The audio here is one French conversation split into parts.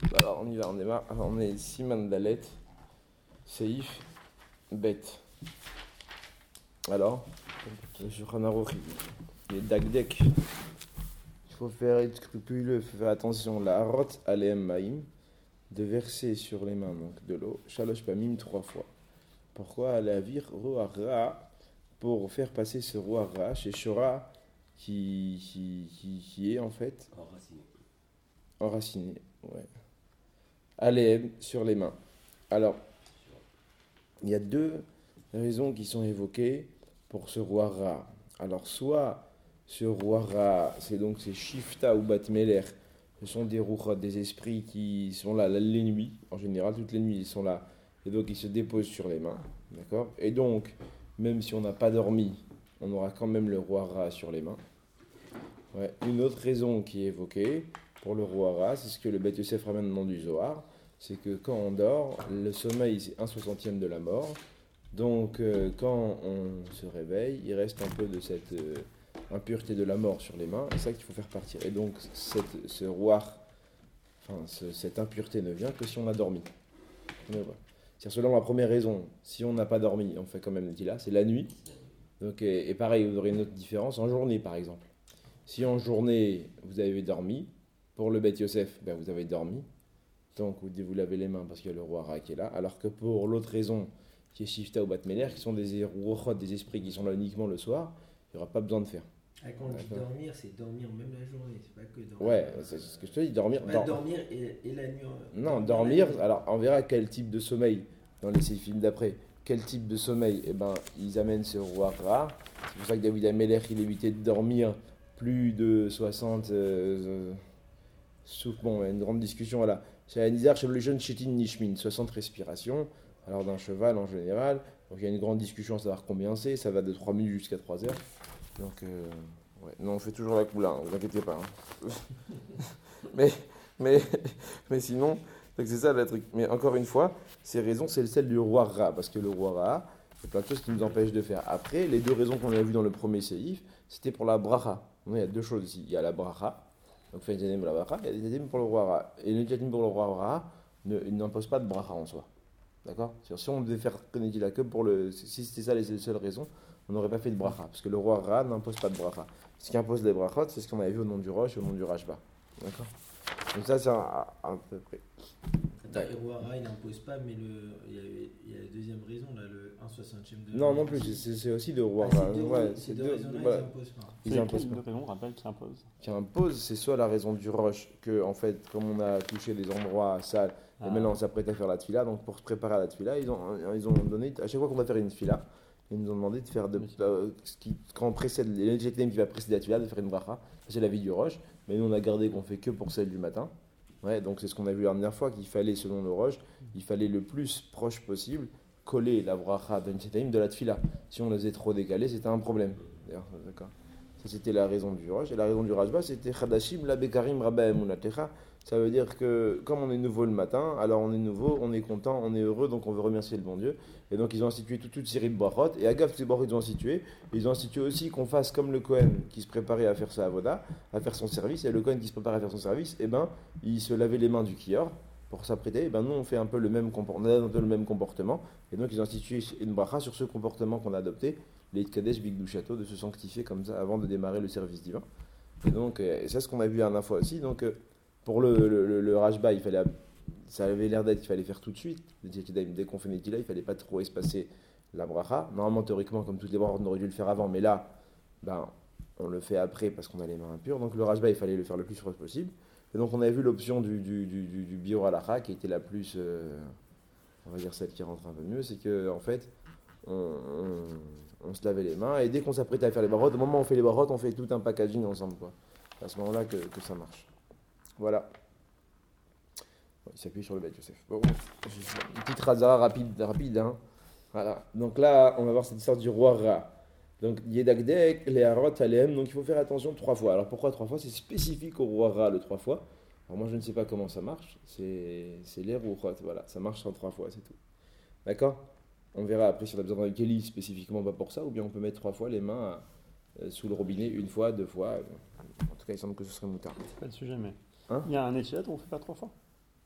Alors on y va, on démarre. Alors, on est Siman Dalet, Seif, Bet. Alors, le Shulchan Aruch, il est Dagdek. Il faut être scrupuleux, il faut faire attention. La Harot Aleem Maim, de verser sur les mains donc de l'eau, Shalosh Pamim 3 fois. Pourquoi la vir Roara, pour faire passer ce Roara chez Shora qui est en fait enraciné. Ouais. Aleem sur les mains. Alors, il y a deux raisons qui sont évoquées pour ce Roara. Alors, soit ce Roara, c'est Shifta ou Batmeler, ce sont des rouchot, des esprits qui sont là les nuits, en général, toutes les nuits ils sont là, et donc ils se déposent sur les mains, d'accord. Et donc, même si on n'a pas dormi, on aura quand même le Roara sur les mains. Ouais. Une autre raison qui est évoquée pour le Roara, c'est ce que le Beth Yosef ramène dans du Zohar, c'est que quand on dort, le sommeil c'est 1/60 de la mort. Donc quand on se réveille, il reste un peu de cette impureté de la mort sur les mains, et c'est ça qu'il faut faire partir. Et donc ce roi, cette impureté ne vient que si on a dormi. Voilà. C'est-à-dire selon la première raison, si on n'a pas dormi, on fait quand même Netila, c'est la nuit. Donc, et pareil, vous aurez une autre différence en journée par exemple. Si en journée vous avez dormi, pour le Beth Yosef, ben, vous avez dormi, donc vous lavez les mains parce qu'il y a le roi Ra qui est là, alors que pour l'autre raison, qui est Shifta ou Batmeler, qui sont des rouchot, des esprits qui sont là uniquement le soir, il n'y aura pas besoin de faire. Ah, quand on dit dormir, c'est dormir même la journée, c'est pas que dormir. Ouais, c'est ce que je te dis, dormir. Dormir et la nuit. Non, dormir, alors on verra quel type de sommeil dans les 6 films d'après. Quel type de sommeil? Eh ben, ils amènent ce roi Ra. C'est pour ça que David Ameller, il évitait de dormir plus de 60. Bon, une grande discussion, voilà. C'est la Nizar Shevolution Chetin Nishmin, 60 respirations. Alors d'un cheval en général. Donc il y a une grande discussion à savoir combien c'est. Ça va de 3 minutes jusqu'à 3 heures. Donc, ouais. Non, on fait toujours la coula, hein, vous inquiétez pas. Hein. mais sinon, donc c'est ça le truc. Mais encore une fois, ces raisons, c'est celle du roi Ra. Parce que le roi Ra, il y a plein de choses qui nous empêchent de faire. Après, les deux raisons qu'on a vues dans le premier séif, c'était pour la bracha. Il y a deux choses ici. Il y a la bracha. Donc, fait une pour la bracha, il y a des tzadim pour le roi Ra. Et le tzadim pour le roi Ra il n'impose pas de bracha en soi. D'accord? Si on devait faire connaître la queue pour le. Si c'était ça les seules raisons, on n'aurait pas fait de bracha. Parce que le roi Ra n'impose pas de bracha. Ce qui impose les brachot, c'est ce qu'on avait vu au nom du Rosh et au nom du Rashba. D'accord? Donc, ça, c'est à peu près. Attends, le roi Ra, il n'impose pas, mais il y a la deuxième raison, là, le 1/60 de. Non, non plus, c'est aussi de roi Ra. Ces deux raisons-là, voilà. ils n'imposent pas. Ils imposent Quelle pas. raison, rappelle, qui impose? Qui impose, c'est soit la raison du Rosh, que en fait, comme on a touché des endroits sales, et maintenant on s'apprête à faire la tfila, donc pour se préparer à la tfila, ils ont donné, à chaque fois qu'on va faire une tfila, ils nous ont demandé de faire quand on précède, les qui va précéder la tfila, de faire une bracha, c'est la vie du Rosh, mais nous on a gardé qu'on fait que pour celle du matin. Ouais, donc c'est ce qu'on a vu la dernière fois, qu'il fallait, selon le Rosh, il fallait le plus proche possible coller la bracha de la tfila. Si on les faisait trop décalés, c'était un problème. D'ailleurs, d'accord. Ça, c'était la raison du Rosh. Et la raison du Rashba, c'était Chadashim la Bekarim Rabba Emunatecha. Ça veut dire que, comme on est nouveau le matin, alors on est nouveau, on est content, on est heureux, donc on veut remercier le bon Dieu. Et donc ils ont institué toute une série de brachot. Et à Gav, ces brachot, ils ont institué aussi qu'on fasse comme le Kohen qui se préparait à faire sa avoda, à faire son service. Et le Kohen qui se préparait à faire son service, eh ben, il se lavait les mains du kior pour s'apprêter. Et ben, nous, on fait un peu le même comportement. Et donc ils ont institué une bracha sur ce comportement qu'on a adopté. Les Kadesh Big Château, de se sanctifier comme ça avant de démarrer le service divin. Et donc, c'est ce qu'on a vu la dernière fois aussi. Donc, pour le Rashba, ça avait l'air d'être qu'il fallait faire tout de suite. Dès qu'on fait Netila, il ne fallait pas trop espacer la bracha. Normalement, théoriquement, comme toutes les brachas, on aurait dû le faire avant, mais là, ben, on le fait après parce qu'on a les mains impures. Donc, le Rashba, il fallait le faire le plus proche possible. Et donc, on avait vu l'option du Bior Alacha qui était la plus, on va dire celle qui rentre un peu mieux, c'est que en fait, on se lavait les mains et dès qu'on s'apprêtait à faire les barottes, au moment où on fait les barottes, on fait tout un packaging ensemble, quoi. C'est à ce moment-là que ça marche. Voilà. Bon, il s'appuie sur le Beth Yosef. Bon, une petite razara rapide, hein. Voilà. Donc là, on va voir cette histoire du roi Ra. Donc, Yedagdek, les Harot, Aleem. Donc, il faut faire attention 3 fois. Alors, pourquoi 3 fois? C'est spécifique au roi Ra, le 3 fois. Alors, moi, je ne sais pas comment ça marche. C'est les rouchot. Voilà, ça marche en 3 fois, c'est tout. D'accord? On verra après si on a besoin d'un Kelly spécifiquement pas pour ça, ou bien on peut mettre 3 fois les mains sous le robinet, 1 fois, 2 fois. En tout cas, il semble que ce serait moutard. C'est pas le sujet, mais. Hein? Il y a un étilat où on fait pas 3 fois.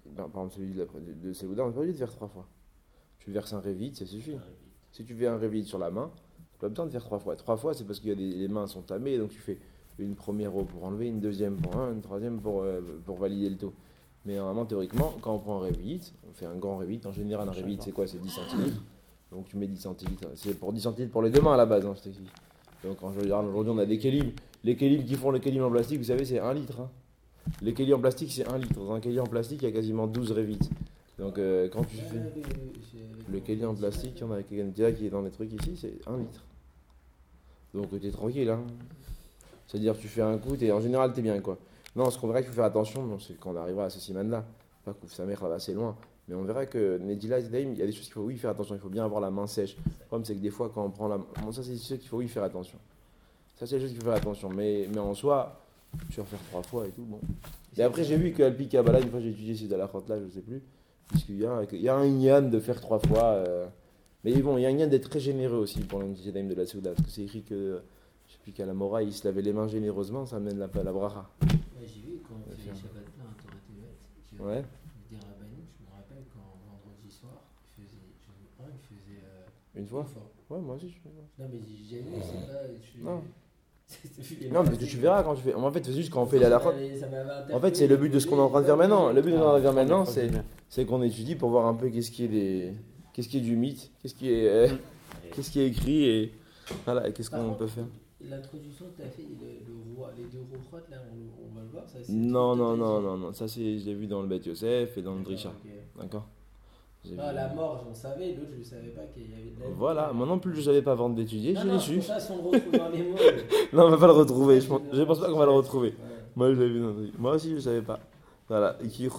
Ben, par exemple, celui de Seouda, on n'est pas obligé de faire 3 fois. Tu verses un révite, ça suffit. Si tu fais un révite sur la main, tu n'as pas besoin de faire 3 fois. 3 fois, c'est parce que les mains sont tamées, donc tu fais une première roue pour enlever, une deuxième pour un, une troisième pour valider le taux. Mais normalement, théoriquement, quand on prend un révite, on fait un grand révite. En général, un révite, c'est quoi? C'est 10 centilitres. Donc tu mets 10 centilitres. C'est pour 10 centilitres pour les deux mains à la base, hein, je t'explique. Donc en général, aujourd'hui, on a des kélims. Les kélims qui font le kélim en plastique, vous savez, c'est 1 litre. Hein. Les kélims en plastique, c'est 1 litre. Dans un kélim en plastique, il y a quasiment 12 révites. Donc quand tu fais le kélim en plastique, il y en a quelqu'un qui est dans les trucs ici, c'est 1 litre. Donc t'es tranquille. Hein. C'est-à-dire tu fais un coup, en général, t'es bien quoi. Non, ce qu'on verra qu'il faut faire attention, c'est quand on arrivera à ce siman-là. Pas qu'ouf sa mère là-bas, c'est loin. Mais on verra que Nedila et Daim, il y a des choses qu'il faut faire attention. Il faut bien avoir la main sèche. Le problème, c'est que des fois, quand on prend la main. Bon, ça, c'est des choses qu'il faut faire attention. Ça, c'est des choses qu'il faut faire attention. Mais en soi, tu vas faire 3 fois et tout. Bon. Et après, j'ai vu qu'Alpi Kabbalah, une fois, j'ai étudié ces Dalachot là, je sais plus. Puisqu'il y a un Inyan de faire 3 fois. Mais bon, il y a un Inyan d'être très généreux aussi pour le Daim de la Souda. Parce que c'est écrit que. Je sais plus qu'à la Mora, il se lavait les mains généreusement, ça amène la bracha. Ouais, j'ai vu quand on fait les Shabbat là, un Torah Tevet, Ouais. des rabbins, je me rappelle quand vendredi soir, il faisait Une fois. fois. Ouais, moi aussi je fais. Non, mais j'ai vu, c'est pas. Non. C'est Non, mais tu verras quand tu fais. En fait, c'est juste quand on fait la halachot. En fait, c'est le but de ce qu'on est en train de faire maintenant. Le but de ce qu'on est en train de faire maintenant, c'est qu'on étudie pour voir un peu qu'est-ce qui est du mythe, qu'est-ce qui est écrit et voilà, et qu'est-ce qu'on peut faire. L'introduction que tu as fait, les deux roues là, on va le voir. Ça, Non, ça c'est, je l'ai vu dans le Beth Yosef et dans le Drisha. Okay. D'accord. La mort, j'en savais, l'autre, je ne savais pas qu'il y avait de la vie. Voilà, moi non plus, je ne savais pas avant d'étudier, je l'ai su. Ça, si on le retrouve dans les mots. Non, on va pas le retrouver, je pense pas qu'on va le retrouver. Ouais. Moi, je l'ai vu dans le Moi aussi, je ne savais pas. Voilà.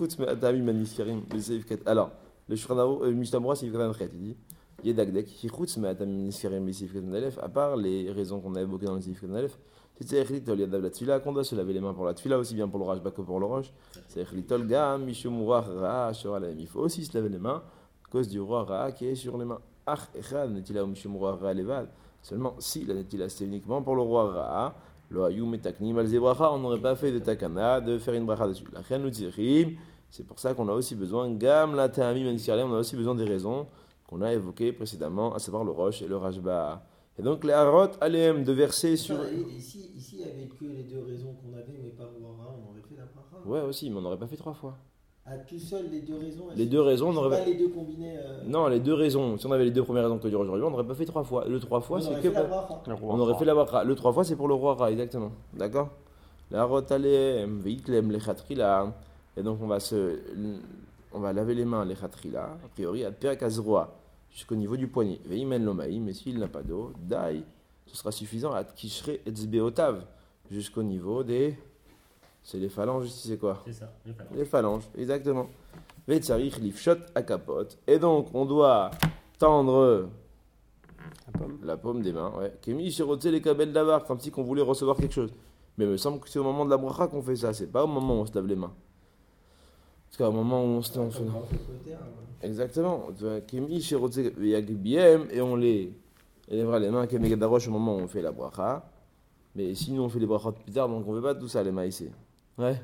Alors, le Shuranaru, Mishtamura, c'est Yivkatan Chet, il dit Yedagdek, Hichutz Me'atamim Niskarim Besifkatan Alef, à part les raisons qu'on a évoquées dans le Sifkatan Alef, c'est Echritol Yadav la Tfila, qu'on doit se laver les mains pour la Tfila, aussi bien pour le Rajba que pour le Roche. C'est Echritol Gam, Mishumura Ra, Shoralam. Il faut aussi se laver les mains à cause du roi Ra qui est sur les mains. Ach, Echad, Netila ou Mishumura Ra Levad. Seulement, si la Netila c'était uniquement pour le roi Ra, le Hayum et Taknim al Zebracha, on n'aurait pas fait de Takana, de faire une bracha dessus. La Chen Utzirib, c'est pour ça qu'on a aussi besoin, Gam la Ta'amim Aniskarlem, on a aussi besoin des raisons qu'on a évoquées précédemment, à savoir le Roche et le Rajba. Et donc les Harot, Alem, de verser sur. Ici, il n'y avait que les deux raisons qu'on avait, mais par Ouara, on aurait fait la bracha. Ouais, aussi, mais on n'aurait pas fait 3 fois. Ah, tout seul, les deux raisons. Les deux raisons, on aurait pas les deux combinés. Non, les deux raisons. Si on avait les deux premières raisons que dure aujourd'hui, on n'aurait pas fait 3 fois. Le 3 fois, c'est que. On aurait fait la bracha. Le 3 fois, c'est pour le roi Ra, exactement. D'accord. La rotalem, veitlem, les khatrila. Et donc, on va laver les mains, les khatrila. A priori, à perakazroa, jusqu'au niveau du poignet. Veimen lomaï, mais s'il n'a pas d'eau, dai, ce sera suffisant à kishre etzbeotav, jusqu'au niveau des. C'est les phalanges ici, c'est quoi? C'est ça, les phalanges, exactement. Vetsarich lifshot à capote. Et donc, on doit tendre la paume des mains. Ouais. Kémi shiroté les kabel d'avar, comme si qu'on voulait recevoir quelque chose. Mais il me semble que c'est au moment de la bracha qu'on fait ça, c'est pas au moment où on se lave les mains. Parce qu'au moment où on se lave. Exactement. Kémi shiroté yagbiem, et on les lèvera les mains kémi gadaroche au moment où on fait la bracha. Mais sinon, on fait les brachot plus tard, donc on ne fait pas tout ça, les maïsés. Ouais.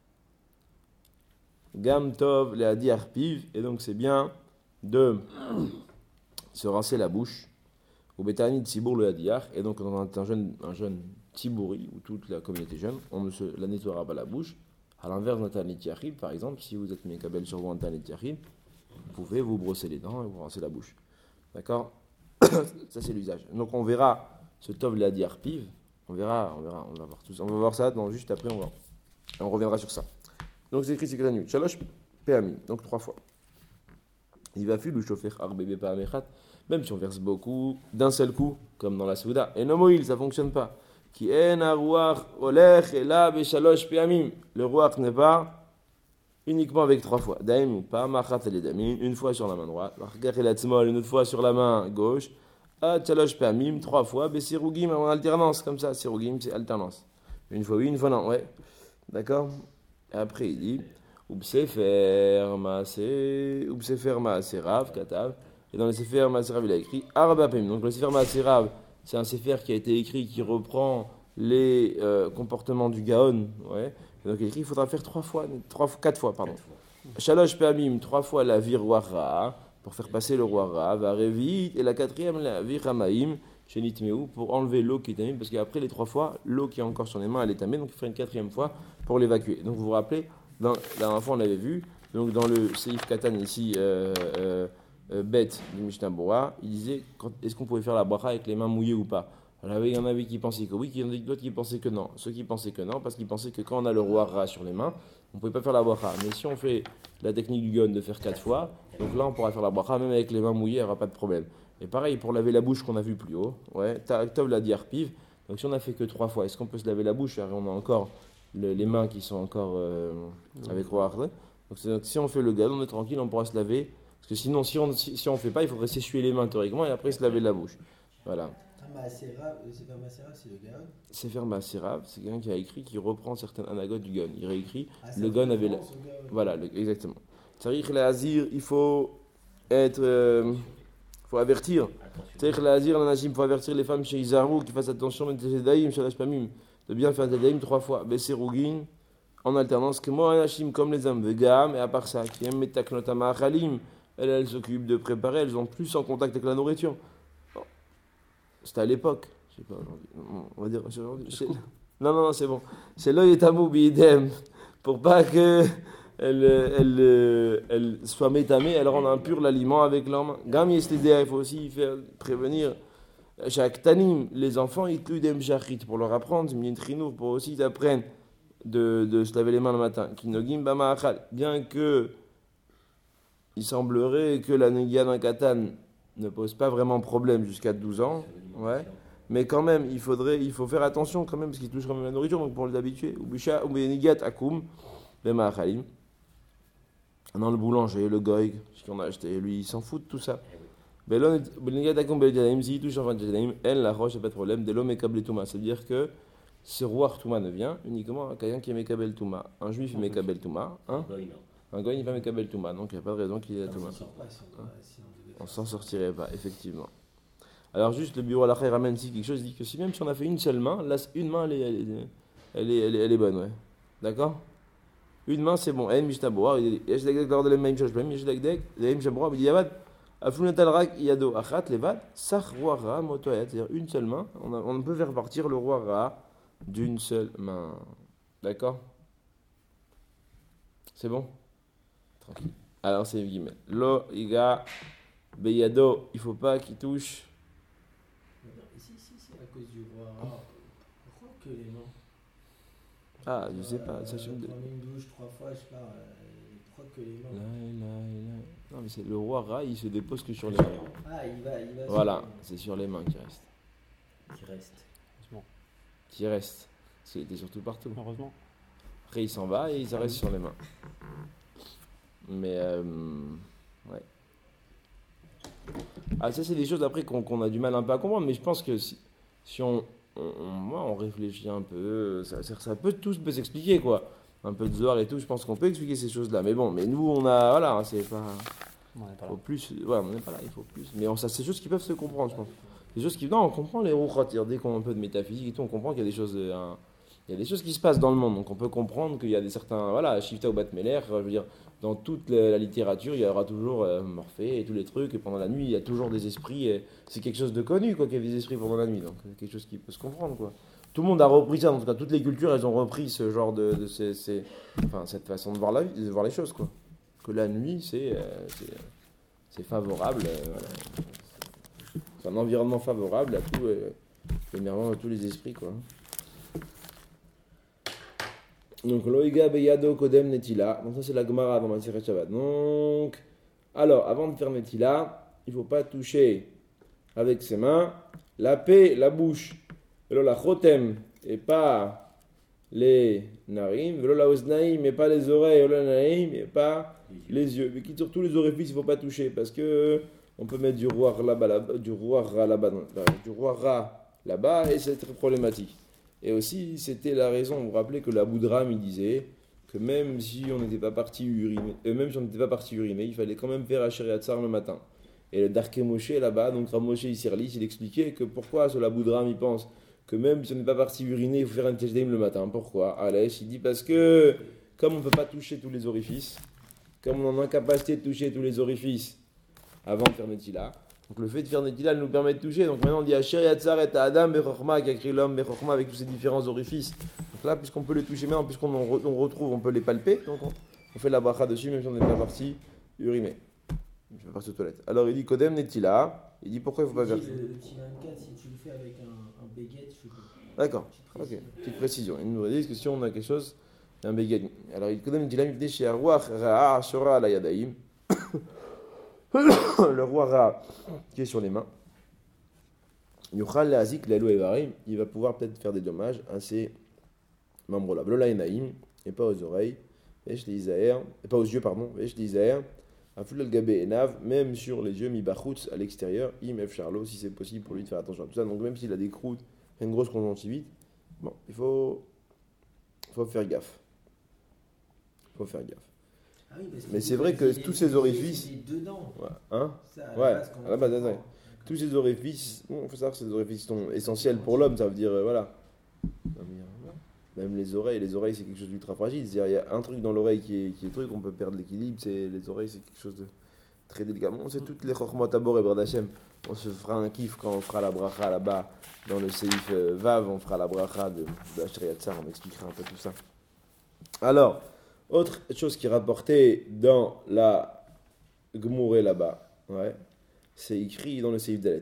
Gam tov, les adi arpiv, et donc c'est bien de se rincer la bouche. Au betani de tibour le adiar, et donc quand on est un jeune tibouri, ou toute la communauté jeune, on ne se la nettoiera pas la bouche. À l'inverse d'un tanit yachid, par exemple, si vous êtes mekabel sur vous un tanit yachid, vous pouvez vous brosser les dents et vous rincer la bouche. D'accord. Ça c'est l'usage. Donc on verra ce tov le adi arpiv. On va voir tout ça. On va voir ça juste après, on reviendra sur ça. Donc c'est écrit, c'est que la nuit. Shalosh Péami, donc 3 fois. Il va filer le chauffer Arbébé Péamechat, même si on verse beaucoup d'un seul coup, comme dans la Souda. Et non, Moïl, ça ne fonctionne pas. Qui est Narouach, Olech, et là, Béchalosh Péamim. Le Rouach n'est pas uniquement avec 3 fois. Daim ou pas, Machat et les Damim, une fois sur la main droite. Margar et la Tzmol, une autre fois sur la main gauche. Tchalosh Pamim, 3 fois, Bessirugim en alternance, comme ça, Sirugim c'est alternance. Une fois oui, une fois non, ouais. D'accord. Et après il dit, Ubsefer Maaserav, Katav. Et dans le Sefer Maaserav, il a écrit Arba Pamim. Donc le Sefer Maaserav, c'est un Sefer qui a été écrit, qui reprend les comportements du Gaon. Ouais. Et donc il écrit, il faudra faire 4 fois, pardon. Shalosh Pamim, 3 fois la virwara, pour faire passer le roi Ra, va Revit, et la 4e, la viramaim, chez Nitmeu, pour enlever l'eau qui est tamée, parce qu'après les 3 fois, l'eau qui est encore sur les mains, elle est tamée, donc il faut une 4e fois pour l'évacuer. Donc vous vous rappelez, la dernière fois on l'avait vu, donc dans le Seif Katan ici, bête du Mishnah Bora, il disait est-ce qu'on pouvait faire la bracha avec les mains mouillées ou pas. Alors il y en avait qui pensaient que oui, il y en avait d'autres qui pensaient que non. Ceux qui pensaient que non, parce qu'ils pensaient que quand on a le roi Ra sur les mains, on ne pouvait pas faire la bracha. Mais si on fait la technique du gun de faire 4 fois, donc là on pourra faire la bracha même avec les mains mouillées, il n'y aura pas de problème. Et pareil pour laver la bouche qu'on a vu plus haut, ouais, Tov l'a dit Arpiv, donc si on a fait que 3 fois, est-ce qu'on peut se laver la bouche? Alors on a encore les mains qui sont encore avec roi Ra. Donc si on fait le gun, on est tranquille, on pourra se laver. Parce que sinon, si on ne fait pas, il faudrait s'essuyer les mains théoriquement et après se laver la bouche. Voilà. C'est pas Massera, c'est le Gaon. Sefer Maaserav, c'est quelqu'un qui a écrit, qui reprend certaines anagotes du Gon. Il réécrit, le Gon avait la... Voilà, exactement. Tsarich Lazir, il faut être... faut avertir. Tsarich Lazir, il faut avertir les femmes chez Izarou qui fassent attention de bien faire Tedaïm 3 fois. Besserugin, en alternance, que moi, Anashim, comme les hommes, Vegam, et à part ça, qui aiment Metaknotama Achalim, elles s'occupent de préparer, elles ont plus en contact avec la nourriture. Bon. C'était à l'époque, je sais pas aujourd'hui. On va dire aujourd'hui. Non, c'est bon. C'est l'œil et tamou bidem, pour pas que elle soit métamée, elle rend impur l'aliment avec leurs mains. Gam yestidea, il faut aussi faire prévenir chaque tanim, les enfants, ils tudem shachrit pour leur apprendre, mintrinour pour aussi apprendre de se laver les mains le matin. Kinogim bama achal, bien que il semblerait que la negia d'un katan ne pose pas vraiment problème jusqu'à 12 ans, ouais. Mais quand même, il faut faire attention quand même, parce qu'il touche quand même la nourriture, donc pour les habituer. Ubisha, ubenigat akum, bema achalim. Dans le boulanger, le goy, ce qu'on a acheté, lui, il s'en fout de tout ça. Belon, benigat akum, beljanim, s'il touche en janim, elle, la roche, pas de problème, de l'homme et kabel touma. C'est-à-dire que ce roi touma ne vient uniquement à quelqu'un qui est mekabel touma. Un juif est mekabel touma, hein. Un goy n'est pas mekabel touma, donc il n'y a pas de raison qu'il ait la touma. On s'en sortirait pas, effectivement. Alors juste le bureau à la ramène ici quelque chose, il dit que si même si on a fait une seule main, là une main elle est bonne, ouais. D'accord? Une main c'est bon. En mishtaboa, il dit yeshdek lors de la même chose, yeshdek les mishtaboa, il dit yavad aflunatal rak yado achat levad sach roi ra motoyat, c'est-à-dire une seule main, on peut faire partir le roi ra d'une seule main. D'accord? C'est bon? Tranquille. Alors c'est guillemets. Lo iga beyado, il faut pas qu'il touche. Ici, c'est à cause du roi Ra. Pourquoi que les mains? Ah, je sais pas. Ça, Prendre une douche 3 fois, je sais pas. Pourquoi que les mains? Non, mais c'est le roi Ra, il se dépose que sur les mains. Ah, il va. Voilà, c'est sur les mains qu'il reste. Qui reste. Parce qu'il était surtout partout. Heureusement. Après, il s'en va et il reste sur les mains. Mais, ouais. Ah, ça, c'est des choses après qu'on a du mal un peu à comprendre, mais je pense que si moi, on réfléchit un peu, ça peut tout peut s'expliquer, quoi. Un peu de Zohar et tout, je pense qu'on peut expliquer ces choses-là. Mais bon, mais nous, on a, voilà, c'est pas... On n'est pas là. Faut plus, ouais, on n'est pas là, il faut plus. Mais ça, c'est des choses qui peuvent se comprendre, je pense. Des choses qui, non, on comprend les rouchot, dès qu'on a un peu de métaphysique et tout, on comprend qu'il y a des choses... il y a des choses qui se passent dans le monde, donc on peut comprendre qu'il y a des certains, voilà, Shifta ou Batmeler, je veux dire, dans toute la littérature, il y aura toujours Morphée et tous les trucs, et pendant la nuit, il y a toujours des esprits, et c'est quelque chose de connu, quoi, qu'il y a des esprits pendant la nuit, donc c'est quelque chose qui peut se comprendre, quoi. Tout le monde a repris ça, en tout cas, toutes les cultures, elles ont repris ce genre cette façon de voir de voir les choses, quoi. Que la nuit, c'est favorable, voilà. C'est un environnement favorable à tout, l'énervement de tous les esprits, quoi. Donc, Loïga Beyado Kodem Netila. Donc, ça, c'est la Gemara dans Maseret Shabbat. Donc, alors, avant de faire Netila, il ne faut pas toucher avec ses mains la paix, la bouche, velo la chotem, et pas les narines, velo la oznaïm, et pas les oreilles, velo la naïm, et pas les yeux. Mais qui sur tous les orifices, il ne faut pas toucher parce que on peut mettre du roi Ra là-bas, et c'est très problématique. Et aussi, c'était la raison, vous vous rappelez que la Boudram, il disait que même si on n'était pas parti uriner, il fallait quand même faire Asher Yatzar le matin. Et le Darke Moshe là-bas, donc Rav Moshe Isserlis, il expliquait que pourquoi ce la Boudram, il pense que même si on n'est pas parti uriner, il faut faire un Tejdeim le matin. Pourquoi? Alech, il dit parce que, comme on ne peut pas toucher tous les orifices, comme on est en incapacité de toucher tous les orifices avant de faire Netila, donc le fait de faire Netila nous permet de toucher. Donc maintenant on dit Asher Yatzar et Adam Bechorma, qui a créé l'homme Bechorma avec tous ces différents orifices. Donc là, puisqu'on peut les toucher maintenant, on retrouve, on peut les palper, donc on fait la bracha dessus, même si on n'est pas parti uriner. Je vais partir aux toilettes. Alors il dit Kodem Netila, il dit pourquoi il ne faut pas faire ça. Le petit 24, si tu le fais avec un baguette, je sais pas. D'accord, ok, petite précision. Il nous dit que si on a quelque chose, un béguet. Alors il Kodem Netila, il dit chez Arwach Ra'a Shora la Yadaim. Le roi Ra qui est sur les mains, Yuchal Lazik Lalo Evarim, il va pouvoir peut-être faire des dommages à ces membres-là. Blola Enaim, et pas aux oreilles, et pas aux yeux, pardon, et je l'Isaër, Afulal Gabé Enav, même sur les yeux, Mibachutz à l'extérieur, Im F. Charlot, si c'est possible pour lui de faire attention à tout ça. Donc même s'il a des croûtes, une grosse conjonctivite, bon, il faut faire gaffe. Il faut faire gaffe. Ah oui, mais c'est vrai que tous ces orifices. Dedans. Ouais, hein ça, ouais, à la base, ouais. Tous ces orifices, il faut savoir que ces orifices sont essentiels pour l'homme, ça veut dire, voilà. Même les oreilles c'est quelque chose d'ultra fragile. C'est-à-dire, il y a un truc dans l'oreille qui est truc, on peut perdre l'équilibre, les oreilles, c'est quelque chose de très délicat. On sait toutes les Chokhmot Tabor et Bradachem. On se fera un kiff quand on fera la bracha là-bas, dans le Seif Vav, on fera la bracha de Asher Yatzar, on expliquera un peu tout ça. Alors, autre chose qui est rapportée dans la Gmouré là-bas, ouais, c'est écrit dans le Seif Dalet.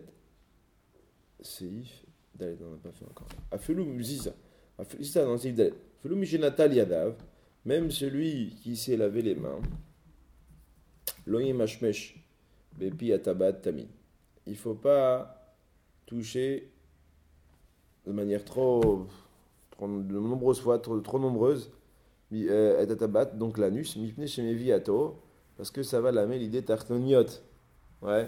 Seif Dalet, on n'a pas fait encore. Afelou, c'est ça dans le Seif Dalet. Afelou Mishenatal Yadav, même celui qui s'est lavé les mains, Loïm Hashmesh, Bepi Atabat Tamin. Il ne faut pas toucher de manière de nombreuses fois, trop nombreuse, donc l'anus, mipne chez mes viato, parce que ça va l'amener l'idée tartoniot. Ouais.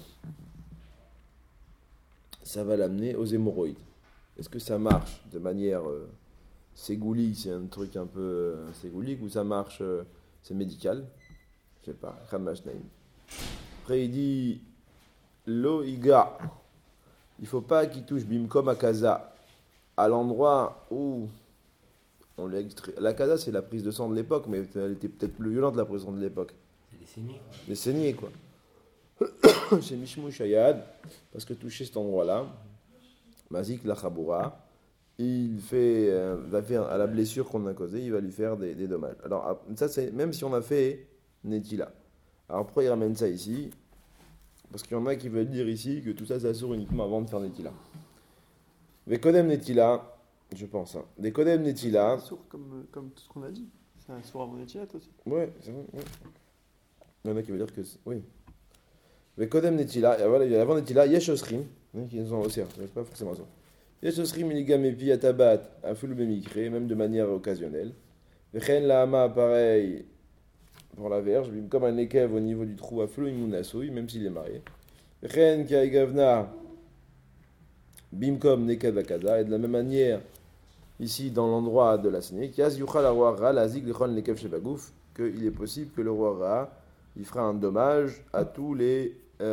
Ça va l'amener aux hémorroïdes. Est-ce que ça marche de manière ségoulique, c'est un truc un peu ségoulique, ou ça marche, c'est médical? Je sais pas. Après il dit Loïga. Il ne faut pas qu'il touche Bimkom Akaza, à l'endroit où on l'a extrait. La Kaza, c'est la prise de sang de l'époque, mais elle était peut-être plus violente, la prise de sang de l'époque. C'est des saignées. Des saignées, quoi. Chez Mishmou Shayad, parce que toucher cet endroit-là, Mazik la Chaboura, il va faire à la blessure qu'on a causée, il va lui faire des dommages. Alors, ça, c'est même si on a fait Netila. Alors, pourquoi il ramène ça ici? Parce qu'il y en a qui veulent dire ici que tout ça, ça sort uniquement avant de faire Netila. Vekodem Netila, je pense. Hein. Des Kodem Netila. C'est un sourd comme tout ce qu'on a dit. C'est un sourd avant Netila, aussi. Ouais, c'est vrai. Ouais. Il y en a qui veulent dire que oui. Vekodem Netila, voilà, avant Netila, Yesh Osrim, qui sont aussi, c'est pas forcément ça. Yesh Osrim, Iligam Epi Atabat, Afulu Bemikre, même de manière occasionnelle. Vechen Lahama, pareil. Pour la verge, comme un ékev au niveau du trou à flou, même s'il est marié. Ren Kaigavna, Bimkom Nekev Akaza, et de la même manière, ici dans l'endroit de la saignée, Kiaz Yuchal Arwa Ra, la Zig Lichon Nekev Shebagouf, qu'il est possible que le roi Ra, il fera un dommage à tous les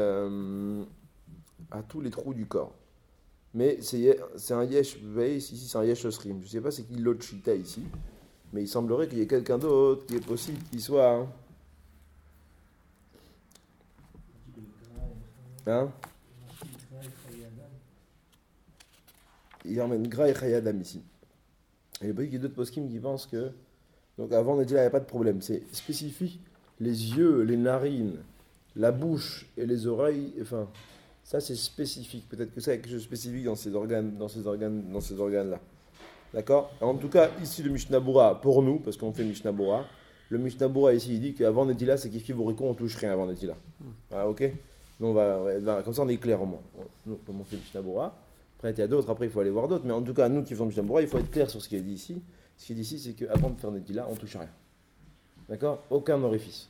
trous du corps. Mais c'est un Yesh Veis, ici c'est un Yesh Osrim. Je ne sais pas c'est qui l'autre Chita ici. Mais il semblerait qu'il y ait quelqu'un d'autre qui est possible qu'il soit. Hein? Il emmène Gra et Chayadam ici. Et il y a d'autres poskim qui pensent que. Donc avant, on a dit là, il n'y a pas de problème. C'est spécifique. Les yeux, les narines, la bouche et les oreilles. Enfin, ça c'est spécifique. Peut-être que c'est quelque chose de spécifique dans ces organes-là. D'accord? En tout cas, ici, le Mishnah Bura, pour nous, parce qu'on fait Mishnah Bura, le Mishnah Bura ici, il dit qu'avant Netila, c'est kiff Boriko, on touche rien avant Netila. Ah, ok? Donc, comme ça, on est clair au moins. Nous, comme on fait Mishnah Bura, après, il y a d'autres, après, il faut aller voir d'autres, mais en tout cas, nous qui faisons Mishnah Bura, il faut être clair sur ce qui est dit ici. Ce qui est dit ici, c'est qu'avant de faire Netila, on touche rien. D'accord? Aucun orifice.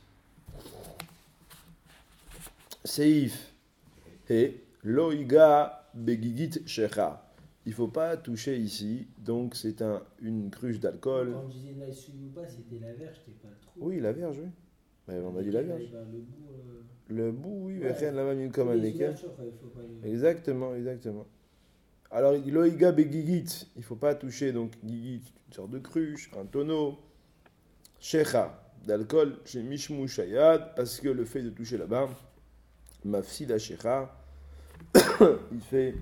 Seif. Et Loïga Begigit Shecha. Il ne faut pas toucher ici, donc c'est une cruche d'alcool. Quand on disait Naïsuyuba, c'était la verge, c'était pas le trou. Oui, la verge, oui. Mais on a dit la verge. Le bout, oui, ouais. Rien la même comme un équerre. Les... Exactement. Alors, Loïga Begigit, il ne faut pas toucher, donc Gigit, une sorte de cruche, un tonneau. Shecha, d'alcool chez Mishmou Shayad, parce que le fait de toucher là-bas, Mafsid Ashera, il fait.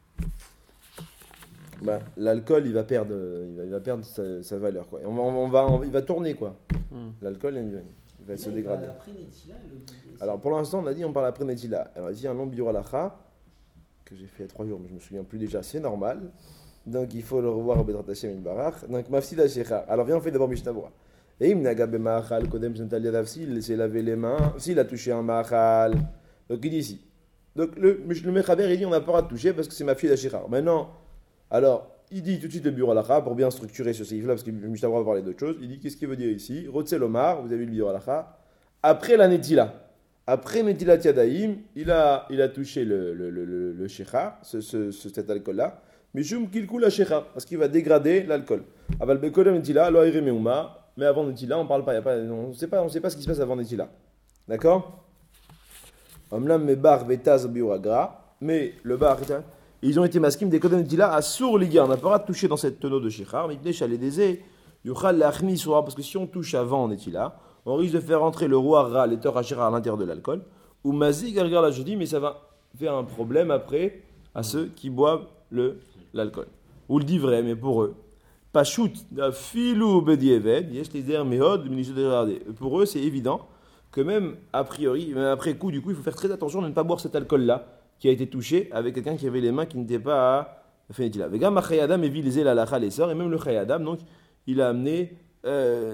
L'alcool, il va perdre sa valeur, quoi. Et il va tourner, quoi. L'alcool, il va se dégrader. Alors, pour l'instant, on a dit, on parle après Netila. Alors, ici, un long biura lacha, que j'ai fait il y a 3 jours, mais je me souviens plus déjà, c'est normal. Donc, il faut le revoir au Bedrat Hashem in Barach. Donc, Mafsid Ashera. Alors, viens, on fait d'abord Mishnah Berurah. Et il s'est lavé les mains, s'il a touché un machal. Donc, il dit ici. Donc, le Mechaber, il dit, on n'a pas le droit de toucher parce que c'est Mafsid Ashera. Maintenant, alors, il dit tout de suite le bureau alacha pour bien structurer ce seif-là, parce que Mishnah va parler d'autre chose. Il dit qu'est-ce qu'il veut dire ici? Rotzel Omar, vous avez vu le bureau alacha. Après la netila, après Netilat Yadaim, il a touché le shechar, cet alcool-là. Mishum kilkul la shechar, parce qu'il va dégrader l'alcool. Aval bekodem netila, lo aire meuma, mais avant netila, on parle pas, on sait pas ce qui se passe avant netila. D'accord? Omlam me bar vetaz biuragra, mais le bar. Ils ont été maskim des kodem netila à sourd liga. On n'a pas le droit de toucher dans cette tonneau de shechar, mais il les désé, yuchal lachni soura, parce que si on touche avant netila, on risque de faire entrer le roi Ra, les torts à l'intérieur de l'alcool. Ou Mazi, Gargar l'a jeudi, mais ça va faire un problème après à ceux qui boivent l'alcool. Ou le dit vrai, mais pour eux. Pachout, filou bedieved, yesh les mehod, pour eux, c'est évident que même a priori, même après coup, du coup, il faut faire très attention de ne pas boire cet alcool-là qui a été touché avec quelqu'un qui avait les mains qui n'étaient pas à Fenetila. Vegam Chayadam et vilisé la lacha les sœurs, et même le Chayadam, donc, il a amené. Il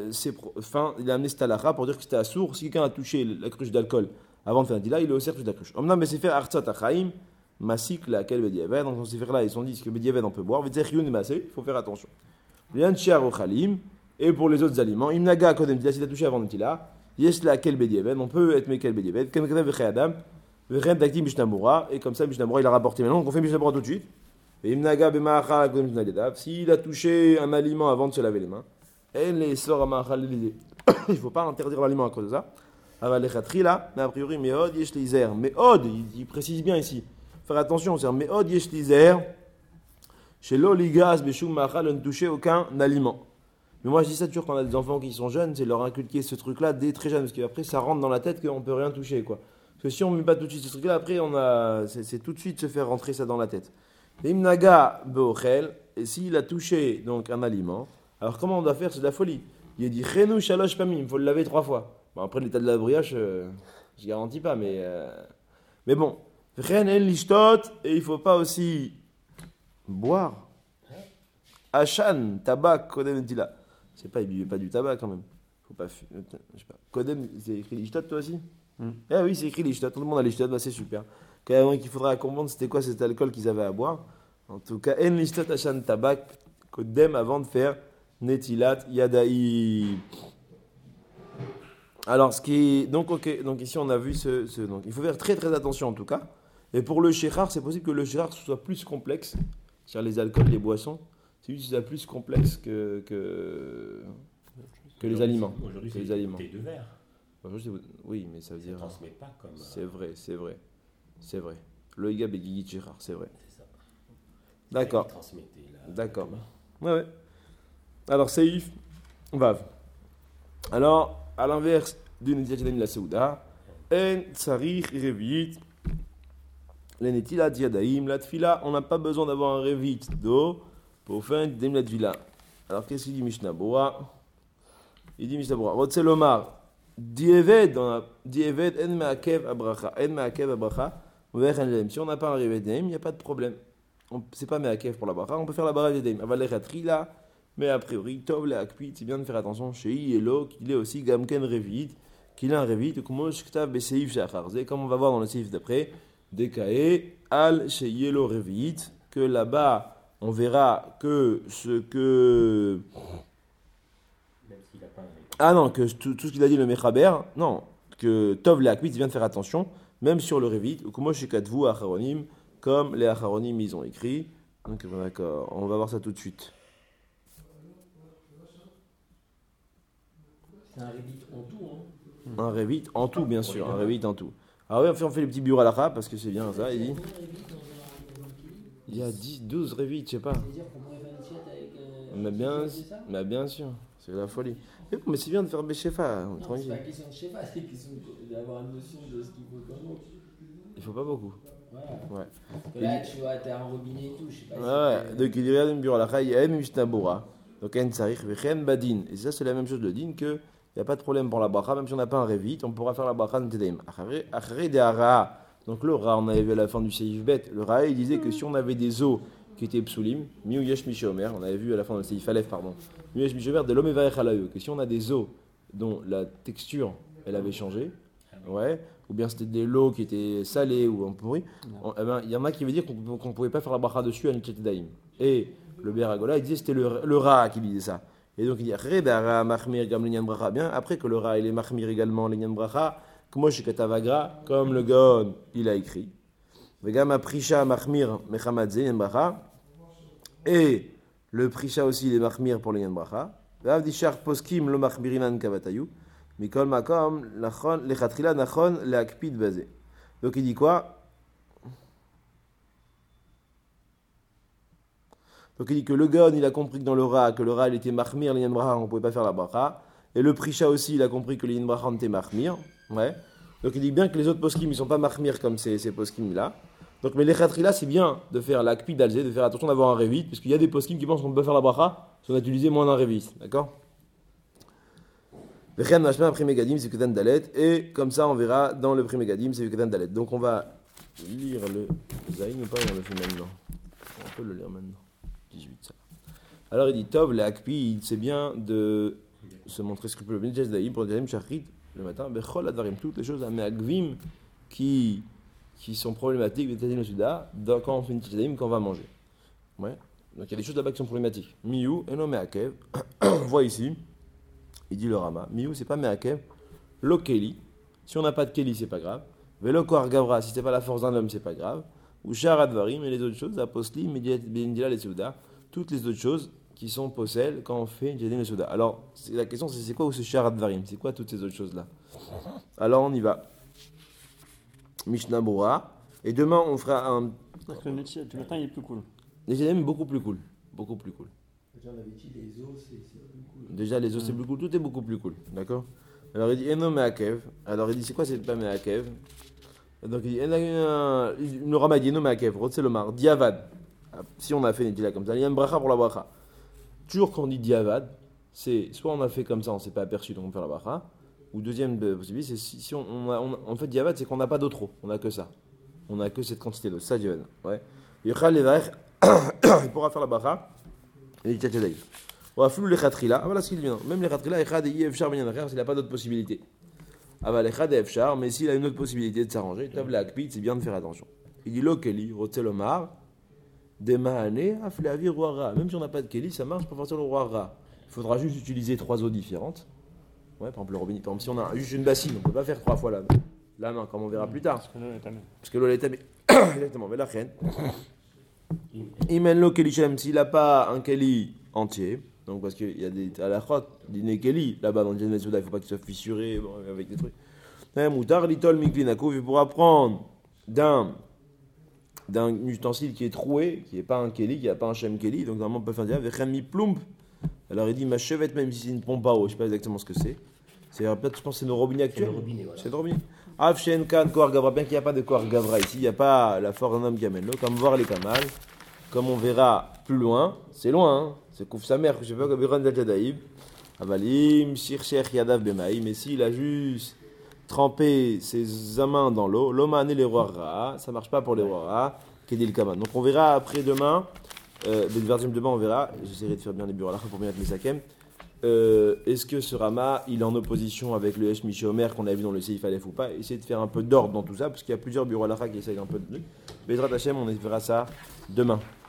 a amené cette halakha pour dire que c'était assour. Si quelqu'un a touché la cruche d'alcool avant de faire un dila, il est au cercle de la cruche. Omnam Sefer Artsat Achaim, Masik, laquelle Bediaved. Dans ce Sefer-là, ils ont dit que Bediaved on peut boire. Vetzechiun et Masé, il faut faire attention. Lian Chiar Ochalim, et pour les autres aliments, Imnaga Kodem Dila, si tu as touché avant le dila, Yes laquelle Bediaved, on peut être Mekel Bediaved, Kemketem Vechayadam, Vechem Takti Mishnah Berurah, et comme ça, Mishnah Berurah, il a rapporté maintenant, donc on fait Mishnah Berurah tout de suite. Et Imnaga Bemacha Kodem Mishnah, s'il a touché un aliment avant de se laver les mains, et les sorts à il ne faut pas interdire l'aliment à cause de ça. Mais a priori, Meod yesh lizer. Meod, il précise bien ici. Faire attention, c'est Meod yesh lizer. Chez l'oligas, Beshum Machal, ne toucher aucun aliment. Mais moi, je dis ça toujours quand on a des enfants qui sont jeunes, c'est leur inculquer ce truc-là dès très jeune, parce qu'après, ça rentre dans la tête qu'on ne peut rien toucher, quoi. Parce que si on ne met pas tout de suite ce truc-là, après, c'est tout de suite se faire rentrer ça dans la tête. Imnaga Beochel, et s'il a touché donc un aliment, alors comment on doit faire? C'est de la folie. Il a dit Chenou Shalosh Pamim, il faut le laver 3 fois. Bon, après l'état de la brioche, je garantis pas, mais bon. Chen El Lishtot, et il ne faut pas aussi boire. Ashan, tabac, Kodem Tila. C'est pas, il buvait pas du tabac quand même. Faut pas, je sais pas. Kodem, c'est écrit Lishtot toi aussi? Ah oui, c'est écrit Lishtot. Tout le monde a Lishtot, bah c'est super. Quand même qu'il faudra comprendre c'était quoi cet alcool qu'ils avaient à boire. En tout cas, En Lishtot, Ashan, tabac, Kodem avant de faire Netilat Yadaï. Alors, donc ici on a vu donc il faut faire très très attention en tout cas. Et pour le shechar, c'est possible que le shechar soit plus complexe, c'est-à-dire les alcools, les boissons, c'est juste plus complexe que les aliments. Aujourd'hui, c'est les c'est aliments. thé de verre. Oui, mais ça veut dire. Ça ne transmet pas comme. C'est vrai. Le Igab et Gigi Shechar, c'est vrai. C'est ça. D'accord. Transmettez là. D'accord. Ouais. Alors, Seif, Vav. Alors, à l'inverse du Netilat Yadayim la Seouda, En Tsarich Revit, le Netilat Yadayim la Tfila, on n'a pas besoin d'avoir un Revit d'eau pour faire Yadayim la Tfila. Alors, qu'est-ce qu'il dit Mishnah Berurah? Il dit Mishnah Berurah, Rotzel Omar, Dieved En Ma'akev Abracha, si on n'a pas un Revit Yadayim, il n'y a pas de problème. C'est pas Ma'akev pour la Bracha, on peut faire la Bracha Yadayim. Avalech Atrila. Mais a priori, Tov le Akpit, c'est bien de faire attention chez Yelo, qu'il est aussi Gamken Revit, qu'il a un Revit, comme on va voir dans le Seif d'après, Dekae, Al chez Yelo Revit, que là-bas, on verra que ce que. Même s'il n'a pas un Revit. Ah non, que tout ce qu'il a dit le Mechaber, non, que Tov le Akpit, c'est bien de faire attention, même sur le Revit, comme les Acharonim ils ont écrit. Donc d'accord, on va voir ça tout de suite. C'est un Revit en tout, hein. Un Revit en tout, bien sûr, un Revit en tout. Alors oui, on fait les petits bureaux à la parce que c'est bien ça. Il y a 12 Revit, je sais pas. C'est-à-dire qu'on pourrait faire une chat avec. Mais bien sûr, C'est la folie. Mais c'est bien de faire Béchefa, Non, c'est tranquille. pas question de Shefa, c'est question d'avoir une notion de ce qu'il faut comme eau. Il faut pas beaucoup. Voilà. Ouais. Parce que là, tu vois, t'as un robinet et tout, je sais pas Ouais, donc il dit regarde une bureau la chaï, em mishnabura. Donc en tsarich vechem badin. Et ça, c'est la même chose de din que il n'y a pas de problème pour la bracha, même si on n'a pas un révit, on pourra faire la bracha de Tedaim. Acharé de hara. Donc le ra, on avait vu à la fin du Seif Bet, le ra, il disait que si on avait des os qui étaient psulim, miou yesh mishomer, on avait vu à la fin du Seif Aleph, pardon, miou yesh mishomer de l'homme evarech alaïo, que si on a des os dont la texture, elle avait changé, ouais, ou bien c'était des lots qui étaient salés ou un pourri, eh ben, il y en a qui veut dire qu'on ne pouvait pas faire la bracha dessus à Nichet Tedaim. Et le Beragola, il disait que c'était le ra qui disait ça. Et donc il dit Reda Mahmir Gam Linyan Bracha. Bien, après que le Ra il est Mahmir également Linyan Bracha, Kmosh Katavagra, comme le Gaon il a écrit. Vegam Prisha Mahmir Mechamadze Linyan Bracha. Et le Prisha aussi il est Mahmir pour Linyan Bracha. Vavdishar Poskim lo Mahmirinan Kavatayu. Mikol Makom Lechatrila Nachon Leakpid Bazé. Donc il dit quoi? Donc il dit que le Gaon il a compris que dans le Ra, il était Mahmir, l'Inyan Bracha, on ne pouvait pas faire la Bracha. Et le Prisha aussi, il a compris que l'Inyan Bracha était Mahmir. Ouais. Donc il dit bien que les autres poskim, ils ne sont pas Mahmir comme ces poskim là. Donc mais les Khatrila, c'est bien de faire l'Akpi d'Alzé, de faire attention d'avoir un révit, parce qu'il y a des poskim qui pensent qu'on peut faire la Bracha si on a utilisé moins d'un révit. D'accord? Le Khan Mashma après Megadim, c'est Ketan Dalet. Et comme ça, on verra dans le Megadim, c'est Ketan Dalet. Donc on va lire le Zayn ou pas, on le fait maintenant. On peut le lire maintenant. 18 ça. Alors il dit Tov le Akpi, c'est bien de se montrer scrupuleux pour le Shachrit le matin, Bechol Advarim, toutes les choses à Meagvim qui sont problématiques quand on fait une Tzadim, quand on va manger. Ouais. Donc il y a des choses là-bas qui sont problématiques. Miou et non Meakev, on voit ici, il dit le Rama, Miou c'est pas Meakev, Lo Keli, si on n'a pas de Keli c'est pas grave, Velo Koar Gavra, si c'est pas la force d'un homme c'est pas grave. Ou Sharadvarim et les autres choses, Aposli, Bendila, les Souda, toutes les autres choses qui sont possèles quand on fait Jedin le Souda. Alors, la question c'est quoi ce Sharadvarim? C'est quoi toutes ces autres choses-là? Alors, on y va. Mishnah Bora. Et demain, on fera un. Donc le métier du matin il est plus cool. Les Jedin beaucoup plus cool. Beaucoup plus cool. Déjà, on avait dit les os, c'est plus cool. Déjà, les os, c'est plus cool. Tout est beaucoup plus cool. D'accord? Alors, il dit Eno Meakev. Alors, il dit c'est quoi c'est pas Meakev? Donc il y a une Ramadino Meakev, Rotselomar, Diavad. Si on a fait Netila comme ça, il y a une bracha pour la bracha. Toujours quand on dit Diavad, c'est soit on a fait comme ça, on ne s'est pas aperçu donc on fait la bracha, ou deuxième possibilité, c'est si on fait Diavad, c'est qu'on n'a pas d'eau trop, on n'a que ça. On n'a que cette quantité d'eau, ça Diavad. Ouais. Il pourra faire la bracha, et il tient d'ailleurs. On va flou les khatrila, voilà ce qu'il vient. Même les khatrila, il n'a pas d'autre possibilité. Mais s'il a une autre possibilité de s'arranger, c'est bien de faire attention. Il dit Lokeli, Rotselomar, Demahane, Aflavi, Roara. Même si on n'a pas de Keli, ça marche pour faire sur le Roara. Il faudra juste utiliser 3 eaux différentes. Ouais, par exemple, le robinet. Par exemple, si on a juste une bassine, on ne peut pas faire 3 fois la main, comme on verra plus tard. Parce que l'eau est amène. Parce que l'eau est amène. Exactement, mais la reine. Imen Lokeli Shem, s'il n'a pas un Keli entier. Donc parce qu'il y a des halachot, des Keli là-bas dans le Jedin Souda, il ne faut pas qu'il soit fissuré avec des trucs. Moutar litol miklinako, il pourra prendre d'un ustensile qui est troué, qui n'est pas un Keli, qui n'a pas un Shem Keli, donc normalement on peut faire dire vechem plump. Alors il dit ma chevette, même si c'est une pompe à eau, je ne sais pas exactement ce que c'est. C'est peut-être, je pense, que c'est nos robinets actuels. C'est le robinet, voilà. C'est le robinet. Afshen kan koar gavra, bien qu'il n'y a pas de koar gavra ici, il n'y a pas la force d'un homme qui amène l'eau, comme voir les kamal, comme on verra plus loin, c'est loin, hein. C'est Kouf sa mère, je sais pas, comme Iran Dajadaïb. Avalim, Shircher Yadav Bemaï, mais s'il a juste trempé ses mains dans l'eau, l'Oman et les rois Ra, ça marche pas pour les rois Ra, Kedil Kaman. Donc on verra après demain, demain on verra, j'essaierai de faire bien les bureaux à la fin pour bien mettre mes sakem. Est-ce que ce Rama, il est en opposition avec le Hesh Miché Omer qu'on a vu dans le Seif Aleph ou pas? Essayer de faire un peu d'ordre dans tout ça, parce qu'il y a plusieurs bureaux à la fin qui essayent un peu de trucs. Bezrat Hashem, on verra ça demain.